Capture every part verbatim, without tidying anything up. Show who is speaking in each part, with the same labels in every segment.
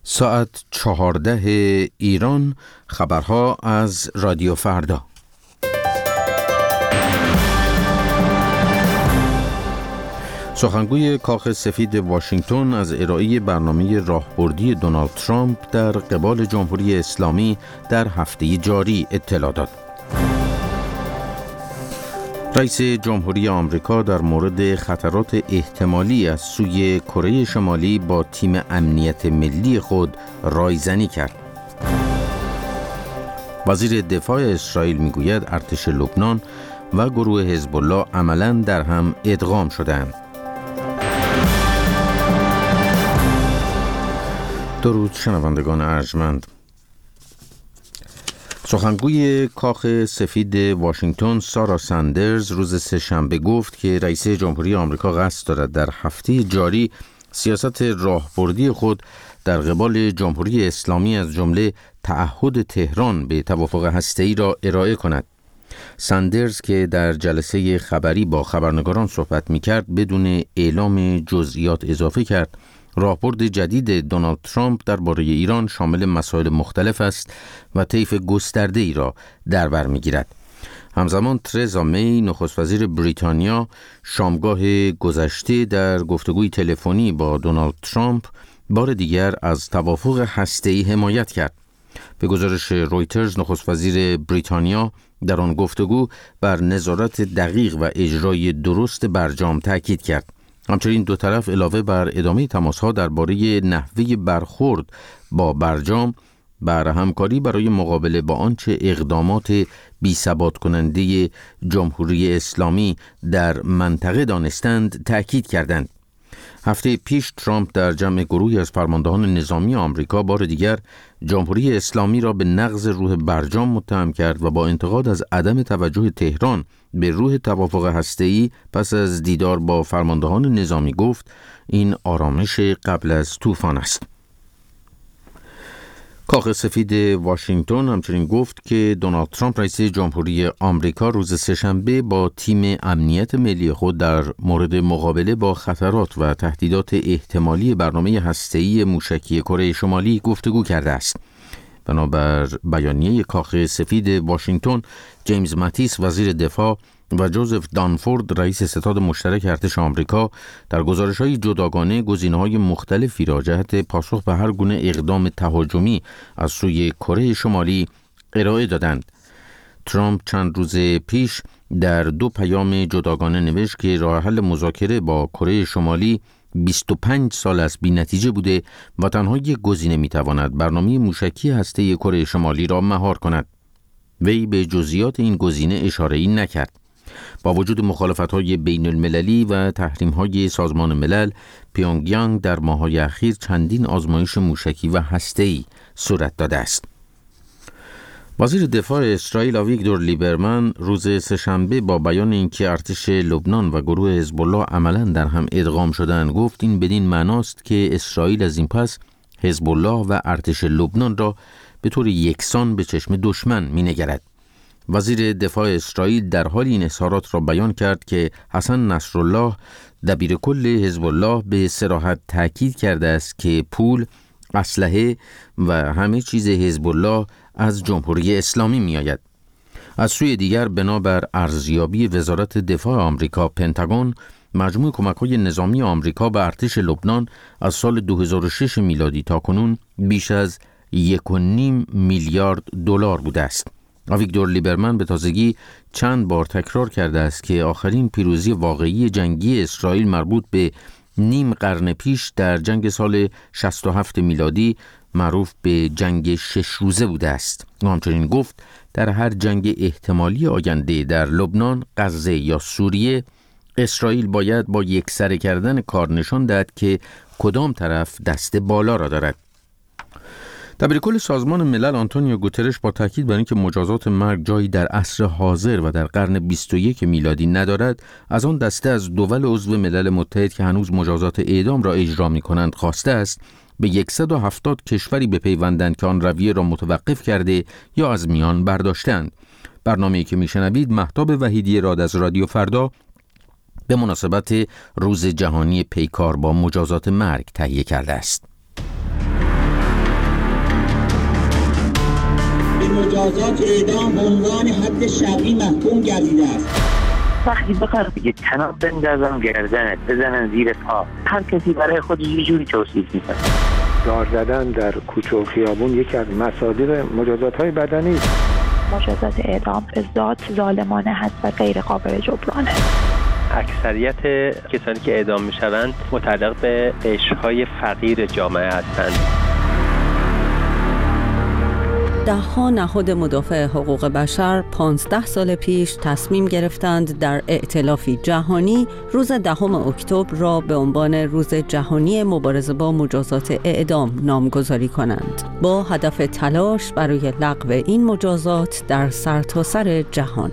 Speaker 1: ساعت چهارده ایران، خبرها از رادیو فردا. سخنگوی کاخ سفید واشنگتن از ارائه برنامه راهبردی دونالد ترامپ در قبال جمهوری اسلامی در هفته جاری اطلاع داد. رئیس جمهوری آمریکا در مورد خطرات احتمالی از سوی کره شمالی با تیم امنیت ملی خود رایزنی کرد. وزیر دفاع اسرائیل میگوید ارتش لبنان و گروه حزب الله عملاً در هم ادغام شدند. درود شنوندگان ارجمند. سخنگوی کاخ سفید واشنگتن سارا ساندرز روز سه‌شنبه گفت که رئیس جمهوری آمریکا قصد دارد در هفته جاری سیاست راهبردی خود در قبال جمهوری اسلامی از جمله تعهد تهران به توافق هسته‌ای را ارائه کند. ساندرز که در جلسه خبری با خبرنگاران صحبت می‌کرد بدون اعلام جزئیات اضافه کرد راهبرد جدید دونالد ترامپ درباره ایران شامل مسائل مختلف است و طیف گسترده‌ای را در بر می‌گیرد. همزمان ترزا می نخست وزیر بریتانیا شامگاه گذشته در گفتگوی تلفنی با دونالد ترامپ بار دیگر از توافق هسته‌ای حمایت کرد. به گزارش رویترز نخست وزیر بریتانیا در آن گفتگو بر نظارت دقیق و اجرای درست برجام تاکید کرد. همچنین دو طرف علاوه بر ادامه تماس‌ها درباره نحوه برخورد با برجام بر همکاری برای مقابله با آنچه اقدامات بی‌ثبات کننده جمهوری اسلامی در منطقه دانستند تأکید کردند. هفته پیش ترامپ در جمع گروهی از فرماندهان نظامی آمریکا بار دیگر جمهوری اسلامی را به نقض روح برجام متهم کرد و با انتقاد از عدم توجه تهران به روح توافق هسته‌ای پس از دیدار با فرماندهان نظامی گفت این آرامش قبل از طوفان است. کاخ سفید واشنگتن همچنین گفت که دونالد ترامپ رئیس جمهوری آمریکا روز سه‌شنبه با تیم امنیت ملی خود در مورد مقابله با خطرات و تهدیدات احتمالی برنامه هسته‌ای موشکی کره شمالی گفتگو کرده است. بنابر بیانیه کاخ سفید واشنگتن، جیمز ماتیس وزیر دفاع و جوزف دانفورد رئیس ستاد مشترک ارتش آمریکا در گزارش‌های جداگانه گزینه‌های مختلفی را جهت پاسخ به هر گونه اقدام تهاجمی از سوی کره شمالی ارائه دادند. ترامپ چند روز پیش در دو پیام جداگانه نوشت که راه حل مذاکره با کره شمالی بیست و پنج سال است بی نتیجه بوده و تنها یک گزینه می‌تواند برنامه موشکی هسته‌ای کره شمالی را مهار کند. وی به جزئیات این گزینه اشاره‌ای نکرد. با وجود مخالفت‌های بین المللی و تحریم‌های سازمان ملل، پیونگیانگ در ماه‌های اخیر چندین آزمایش موشکی و هسته‌ای صورت داده است. وزیر دفاع اسرائیل آویگدور لیبرمن روز سه‌شنبه با بیان اینکه ارتش لبنان و گروه حزب الله عملاً در هم ادغام شدند گفت این بدین معناست که اسرائیل از این پس حزب الله و ارتش لبنان را به طور یکسان به چشم دشمن می‌نگرد. وزیر دفاع اسرائیل در حال این اظهارات را بیان کرد که حسن نصرالله دبیرکل حزب الله به صراحت تاکید کرده است که پول، اسلحه و همه چیز حزب الله از جمهوری اسلامی می آید. از سوی دیگر بنابر ارزیابی وزارت دفاع آمریکا پنتاگون، مجموع کمک‌های نظامی آمریکا به ارتش لبنان از سال دو هزار و شش میلادی تا کنون بیش از یک و نیم میلیارد دلار بوده است. آویگدور لیبرمن به تازگی چند بار تکرار کرده است که آخرین پیروزی واقعی جنگی اسرائیل مربوط به نیم قرن پیش در جنگ سال شصت و هفت میلادی معروف به جنگ شش روزه بوده است. او همچنین گفت در هر جنگ احتمالی آینده در لبنان، غزه یا سوریه، اسرائیل باید با یکسره کردن کار نشان دهد که کدام طرف دست بالا را دارد. دبیرکل سازمان ملل آنتونیو گوترش با تاکید بر اینکه مجازات مرگ جایی در عصر حاضر و در قرن بیست و یک میلادی ندارد، از آن دسته از دول عضو ملل متحد که هنوز مجازات اعدام را اجرا می‌کنند خواسته است به صد و هفتاد کشوری بپیوندند که آن رویه را متوقف کرده یا از میان برداشتند. برنامه‌ای که میشنوید مهتاب وحیدی راد از رادیو فردا به مناسبت روز جهانی پیکار با مجازات مرگ تهیه کرده است.
Speaker 2: مجازات اعدام به عنوان حد شرعی محکوم گردیده است.
Speaker 3: وقتی بخواد بگه تناب بندازم گردنت بزنن زیر پا، هر کسی برای خودش یه جوری توصیف میکنه.
Speaker 4: دار زدن در کوچه و خیابون یکی از مصادیق مجازات‌های بدنی است.
Speaker 5: مجازات اعدام به ذات ظالمانه هست و غیر قابل جبرانه.
Speaker 6: اکثریت کسانی که اعدام میشوند متعلق به قشرهای فقیر جامعه هستند.
Speaker 7: ده‌ها نهاد مدافع حقوق بشر پانزده سال پیش تصمیم گرفتند در ائتلافی جهانی روز دهم اکتبر را به عنوان روز جهانی مبارزه با مجازات اعدام نامگذاری کنند، با هدف تلاش برای لغو این مجازات در سرتاسر جهان.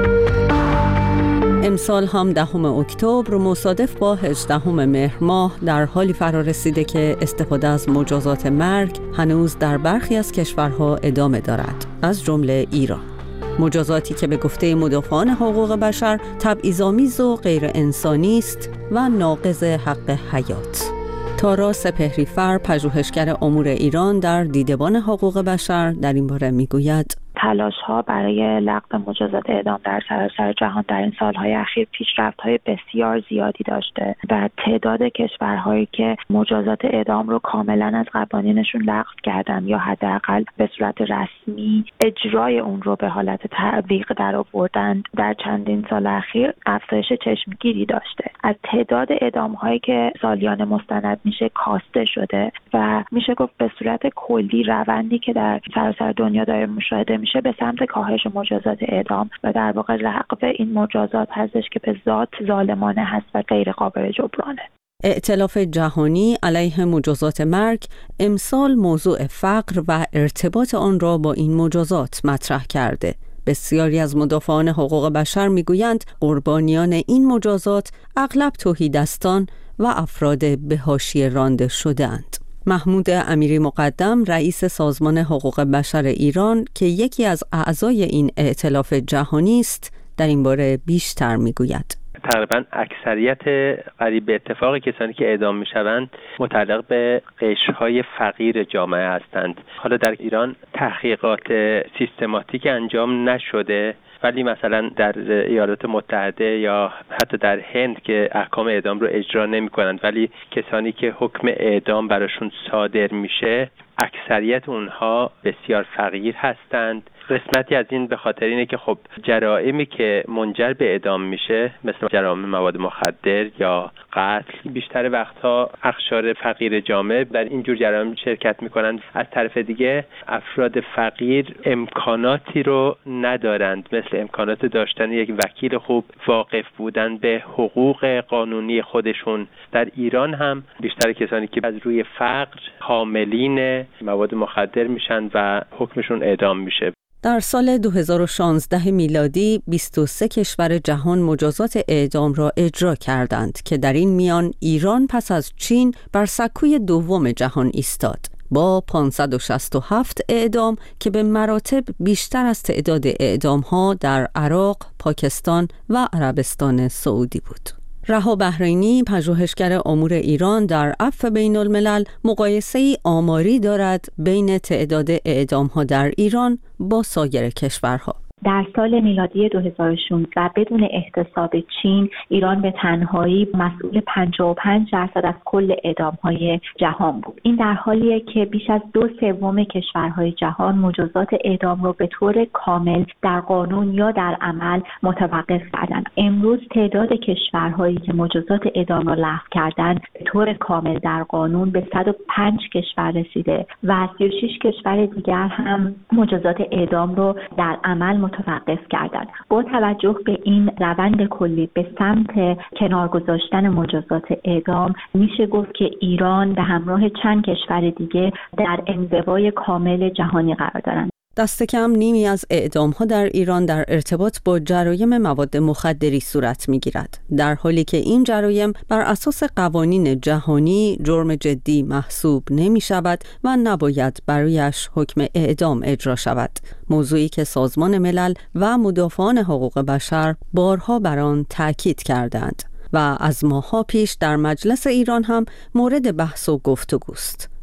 Speaker 7: امسال هم دهم اکتبر مصادف با هجدهم مهر ماه در حالی فرا رسیده که استفاده از مجازات مرگ هنوز در برخی از کشورها ادامه دارد، از جمله ایران. مجازاتی که به گفته مدافعان حقوق بشر تبعیض‌آمیز و غیر انسانی است و ناقض حق حیات. تارا سپهری‌فر، پژوهشگر امور ایران در دیدبان حقوق بشر، در این باره میگوید:
Speaker 5: تلاش‌ها برای لغو مجازات اعدام در سراسر جهان در این سال‌های اخیر پیشرفت‌های بسیار زیادی داشته و تعداد کشورهایی که مجازات اعدام رو کاملاً از قوانینشون لغو کردن یا حداقل به صورت رسمی اجرای اون رو به حالت تطبیق درآوردن در چندین سال اخیر افزایش چشمگیری داشته. از تعداد اعدام‌هایی که سالیانه مستند میشه کاسته شده و میشه گفت به صورت کلی روندی که در سراسر دنیا داره مشاهده میشه به سمت کاهش مجازات اعدام و در واقع لغو این مجازات هستش که به ذات ظالمانه هست و غیر قابل جبرانه.
Speaker 7: ائتلاف جهانی علیه مجازات مرگ امسال موضوع فقر و ارتباط آن را با این مجازات مطرح کرده. بسیاری از مدافعان حقوق بشر میگویند قربانیان این مجازات اغلب تهیدستان و افراد به حاشیه رانده شده‌اند. محمود امیری مقدم، رئیس سازمان حقوق بشر ایران که یکی از اعضای این ائتلاف جهانی است، در این باره بیشتر میگوید.
Speaker 6: تقریبا اکثریت قریب به اتفاق کسانی که اعدام میشوند متعلق به قشرهای فقیر جامعه هستند. حالا در ایران تحقیقات سیستماتیک انجام نشده، ولی مثلا در ایالات متحده یا حتی در هند که احکام اعدام رو اجرا نمی کنند ولی کسانی که حکم اعدام براشون صادر میشه اکثریت اونها بسیار فقیر هستند. قسمتی از این به خاطر اینه که خب جرائمی که منجر به اعدام میشه مثل جرائم مواد مخدر یا قتل بیشتر وقتها اقشار فقیر جامعه در این جور جرائم شرکت میکنند. از طرف دیگه افراد فقیر امکاناتی رو ندارند، مثل امکانات داشتن یک وکیل خوب، واقف بودن به حقوق قانونی خودشون. در ایران هم بیشتر کسانی که از روی فقر حاملین مواد مخدر میشن و حکمشون اعدام میشه.
Speaker 7: در سال دو هزار و شانزده میلادی بیست و سه کشور جهان مجازات اعدام را اجرا کردند که در این میان ایران پس از چین بر سکوی دوم جهان ایستاد با پانصد و شصت و هفت اعدام که به مراتب بیشتر از تعداد اعدام‌ها در عراق، پاکستان و عربستان سعودی بود. رها بحرینی، پژوهشگر امور ایران در عفو بین الملل، مقایسه‌ای آماری دارد بین تعداد اعدام‌ها در ایران با سایر کشورها.
Speaker 8: در سال میلادی دو هزار و شانزده بدون احتساب چین، ایران به تنهایی مسئول پنجاه و پنج درصد از کل اعدام‌های جهان بود. این در حالیه که بیش از دو سوم کشورهای جهان مجازات اعدام رو به طور کامل در قانون یا در عمل متوقف کردند. امروز تعداد کشورهایی که مجازات اعدام را لغو کردند به طور کامل در قانون به صد و پنج کشور رسیده و سی و شش کشور دیگر هم مجازات اعدام رو در عمل متوقف کردند. با توجه به این روند کلی به سمت کنار گذاشتن مجازات اعدام، میشه گفت که ایران به همراه چند کشور دیگه در انزوای کامل جهانی قرار دارند.
Speaker 7: دست کم نیمی از اعدام‌ها در ایران در ارتباط با جرایم مواد مخدری صورت می‌گیرد، در حالی که این جرایم بر اساس قوانین جهانی جرم جدی محسوب نمی‌شود و نباید برایش حکم اعدام اجرا شود، موضوعی که سازمان ملل و مدافعان حقوق بشر بارها بر آن تأکید کردند و از ماه‌ها پیش در مجلس ایران هم مورد بحث و گفتگوست.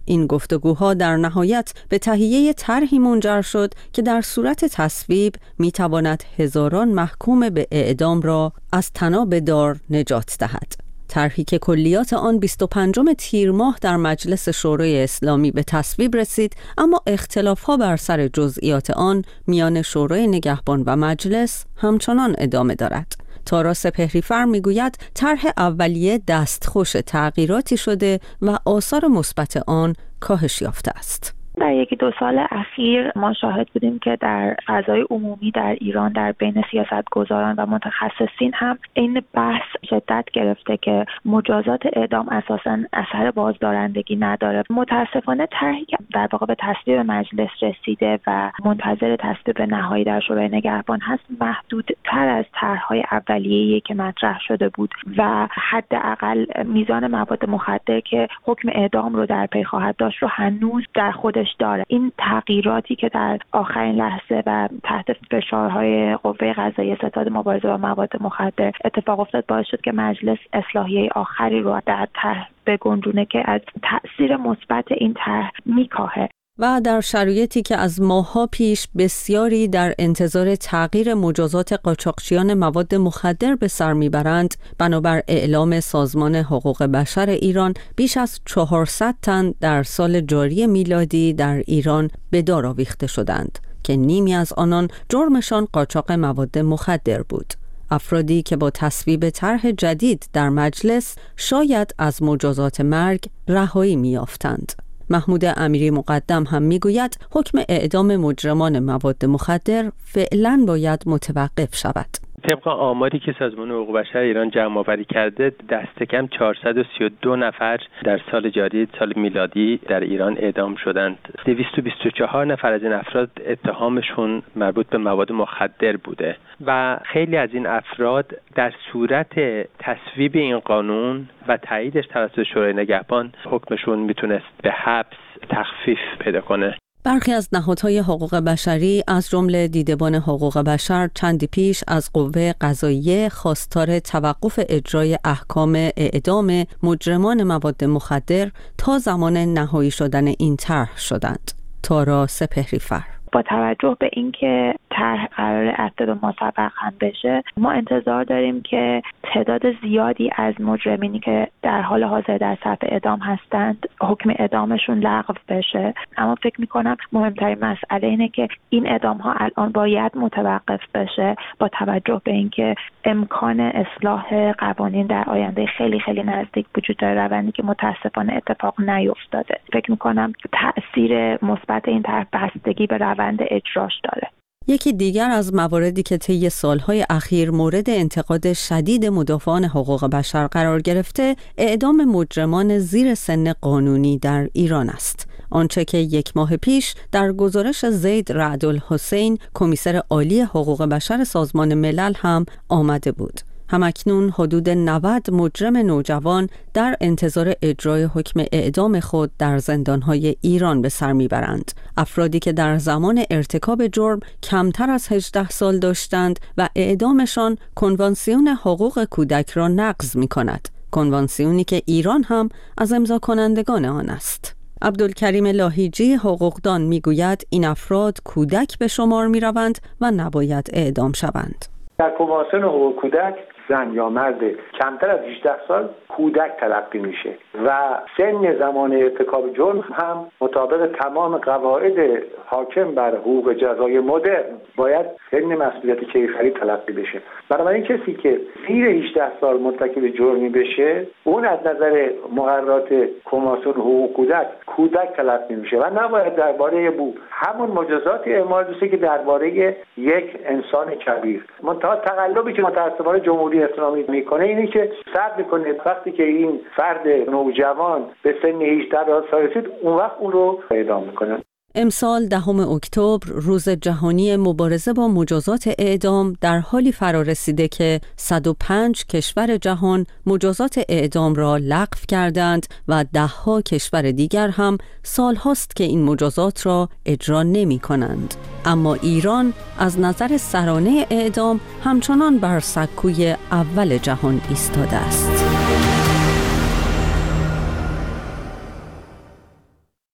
Speaker 7: این گفتگوها در نهایت به تهیه طرحی منجر شد که در صورت تصویب میتواند هزاران محکوم به اعدام را از طناب دار نجات دهد. طرحی که کلیات آن بیست و پنجم تیر ماه در مجلس شورای اسلامی به تصویب رسید، اما اختلاف‌ها بر سر جزئیات آن میان شورای نگهبان و مجلس همچنان ادامه دارد. تارا سپهریفر میگوید طرح اولیه دستخوش تغییراتی شده و آثار مثبت آن کاهش یافته است.
Speaker 5: در یکی دو سال اخیر ما شاهد بودیم که در فضای عمومی در ایران در بین سیاستگزاران و متخصصین هم این بحث شدت گرفته که مجازات اعدام اساساً اثر بازدارندگی نداره. متاسفانه طرحی که در واقع به تصویب مجلس رسیده و منتظر تصویب نهایی در شورای نگهبان هست محدودتر از طرح‌های اولیه‌ای که مطرح شده بود و حداقل میزان مواد مخدر که حکم اعدام رو در پی خواهد داشت رو هنوز در خودش داره. این تغییراتی که در آخرین لحظه و تحت فشارهای قوه قضاییه ستاد مبارزه با مواد مخدر اتفاق افتاد باعث شد که مجلس اصلاحیه آخری رو در طرح بگنجونه که از تأثیر مثبت این طرح میکاهه.
Speaker 7: و در شرایطی که از ماه‌ها پیش بسیاری در انتظار تغییر مجازات قاچاقچیان مواد مخدر به سر میبرند، بنابر اعلام سازمان حقوق بشر ایران بیش از چهارصد تن در سال جاری میلادی در ایران به دار آویخته شدند که نیمی از آنان جرمشان قاچاق مواد مخدر بود. افرادی که با تصویب طرح جدید در مجلس شاید از مجازات مرگ رهایی می‌یافتند. محمود امیری مقدم هم میگوید حکم اعدام مجرمان مواد مخدر فعلاً باید متوقف شود.
Speaker 6: طبق آماری که سازمان حقوق بشر ایران جمع آوری کرده، دست کم چهارصد و سی و دو نفر در سال جاری سال میلادی در ایران اعدام شدند. دویست و بیست و چهار نفر از این افراد اتهامشون مربوط به مواد مخدر بوده و خیلی از این افراد در صورت تصویب این قانون و تاییدش توسط شورای نگهبان حکمشون میتونست به حبس تخفیف پیدا کنه.
Speaker 7: برخی از نهادهای حقوق بشری از جمله دیدبان حقوق بشر چندی پیش از قوه قضاییه خواستار توقف اجرای احکام اعدام مجرمان مواد مخدر تا زمان نهایی شدن این طرح شدند. تارا سپهریفر:
Speaker 5: با توجه به اینکه طرح قرار اسباب مسبق هم بشه، ما انتظار داریم که تعداد زیادی از مجرمینی که در حال حاضر در صف اعدام هستند حکم اعدامشون لغو بشه. اما فکر میکنم مهمترین مسئله اینه که این اعدام ها الان باید متوقف بشه با توجه به اینکه امکان اصلاح قوانین در آینده خیلی خیلی نزدیک وجود داره، روندی که متاسفانه اتفاق نیفتاده. فکر میکنم تأثیر مثبت این طرح بستگی به روند اجراش داره.
Speaker 7: یکی دیگر از مواردی که طی سالهای اخیر مورد انتقاد شدید مدافعان حقوق بشر قرار گرفته، اعدام مجرمان زیر سن قانونی در ایران است. آنچه که یک ماه پیش در گزارش زید رعدالحسین، کمیسر عالی حقوق بشر سازمان ملل هم آمده بود. همکنون حدود نود مجرم نوجوان در انتظار اجرای حکم اعدام خود در زندانهای ایران به سر میبرند. افرادی که در زمان ارتکاب جرم کمتر از هجده سال داشتند و اعدامشان کنوانسیون حقوق کودک را نقض می کند. کنوانسیونی که ایران هم از امضا کنندگان آن است. عبدالکریم لاهیجی حقوقدان میگوید این افراد کودک به شمار می روند و نباید اعدام شوند.
Speaker 4: در کنوانسیون حقوق کودک زن یا مرد کمتر از هجده سال کودک تلقی میشه و سن زمان ارتکاب جرم هم مطابق تمام قواعد حاکم بر حقوق جزای مدرن باید سن مسئولیت کیفری تلقی بشه. بنابراین کسی که زیر هجده سال مرتکب جرمی بشه، اون از نظر مقررات کنوانسیون حقوق کودک کودک تلقی میشه و نباید درباره بو همون مجازات اعمال بشه که درباره یک انسان کبیر. منتها تقلبی که متأسفانه جمهوری اسلامی میکنه اینه که صبر میکنه وقتی که این فرد نوجوان به سن هجده سال رسید اون وقت اون رو اعدام میکنه.
Speaker 7: امسال دهم اکتبر روز جهانی مبارزه با مجازات اعدام در حالی فرا رسیده که صد و پنج کشور جهان مجازات اعدام را لغو کردند و دهها کشور دیگر هم سالهاست که این مجازات را اجرا نمی کنند. اما ایران از نظر سرانه اعدام همچنان بر سکوی اول جهان ایستاده است.